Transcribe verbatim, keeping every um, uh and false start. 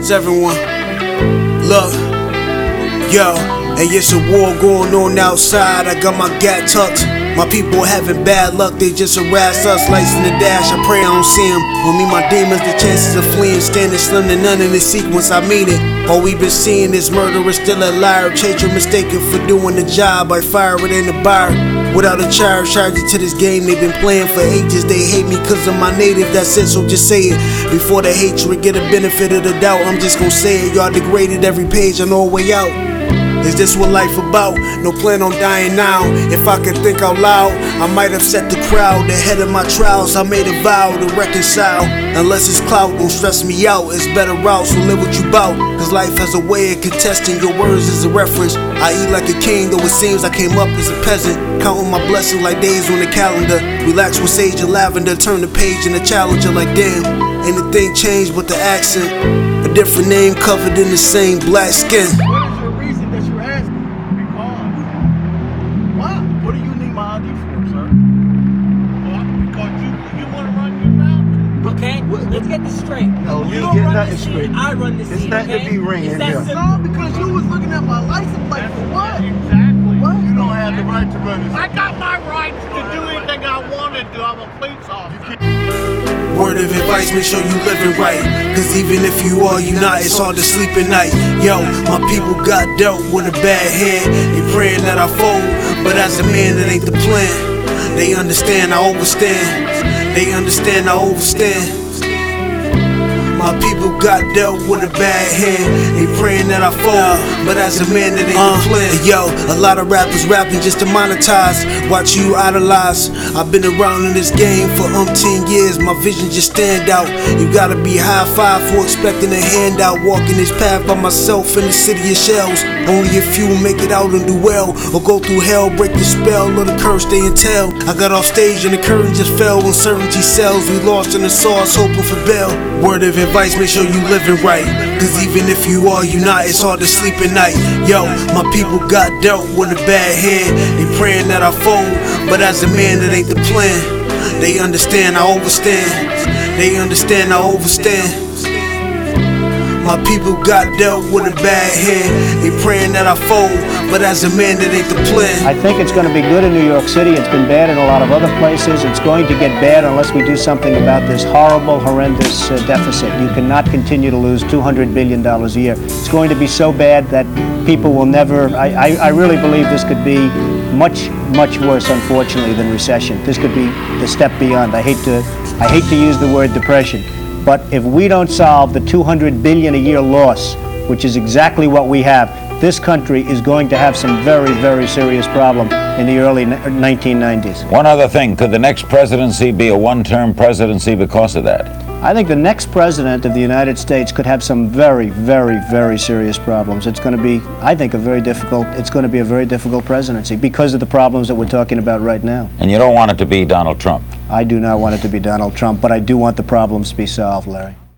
Blessings, everyone. Look, yo, and it's a war going on outside. I got my gat tucked. My people having bad luck, they just harass us, lacing the dash. I pray I don't see them. When me, my demons, the chances of fleeing standing slim to none in the sequence. I mean it. All we been seeing is murderers still a liar. Changer mistaken for doing the job. I fire it in the bar without a charge. Charging to this game they been playing for ages. They hate me cause of my native, that's it, so just say it. Before the hatred get a benefit of the doubt, I'm just gonna say it. Y'all degraded every page on our way out. Is this what life about? No plan on dying now. If I could think out loud, I might upset the crowd. The head of my trials, I made a vow to reconcile. Unless it's clout, don't stress me out. It's better out, so live what you bout. Cause life has a way of contesting your words as a reference. I eat like a king, though it seems I came up as a peasant. Counting my blessings like days on the calendar. Relax with sage and lavender. Turn the page in a challenger like damn. Ain't a thing changed but the accent. A different name covered in the same black skin. What do you need my I D for, sir? Well, because you you want to run your mouth. Okay, let's get this straight. No, you you don't get run nothing the scene, straight. I run the It's scene. nothing Okay? to be ringing It's that here. simple. No, because you was looking at my license plate for what? Exactly. What? You don't have the right to run this. I got my right to do anything I want to do. I'm a police officer. Word of advice, make sure you living right. Cause even if you are, you not, it's hard to sleep at night. Yo, my people got dealt with a bad hand. They praying that I fold, but as a man, that ain't the plan. They understand, I overstand. They understand, I overstand. My people got dealt with a bad hand. They praying that I fall, but as a man that ain't uh, the plan. Yo, a lot of rappers rapping just to monetize. Watch you idolize. I've been around in this game for umpteen years. My vision just stand out. You gotta be high five for expecting a handout. Walking this path by myself in the city of shells. Only a few make it out and do well, or go through hell, break the spell or the curse they entail. I got off stage and the curtain just fell. Uncertainty sells. We lost in the sauce, hoping for bail. Word of advice, make sure you living right. Cause even if you are, you not, it's hard to sleep at night. Yo, my people got dealt with a bad hand. They praying that I fold, but as a man, that ain't the plan. They understand, I overstand. They understand, I overstand. My people got dealt with a bad hand. They praying that I fold, but as a man, that ain't the plan. I think it's going to be good in New York City. It's been bad in a lot of other places. It's going to get bad unless we do something about this horrible, horrendous uh, deficit. You cannot continue to lose two hundred billion dollars a year. It's going to be so bad that people will never, I, I, I really believe this could be much, much worse, unfortunately, than recession. This could be the step beyond. I hate to, I hate to use the word depression. But if we don't solve the two hundred billion dollars a year loss, which is exactly what we have, this country is going to have some very, very serious problem in the early nineteen nineties. One other thing, could the next presidency be a one-term presidency because of that? I think the next president of the United States could have some very, very, very serious problems. It's going to be, I think, a very difficult, it's going to be a very difficult presidency because of the problems that we're talking about right now. And you don't want it to be Donald Trump? I do not want it to be Donald Trump, but I do want the problems to be solved, Larry.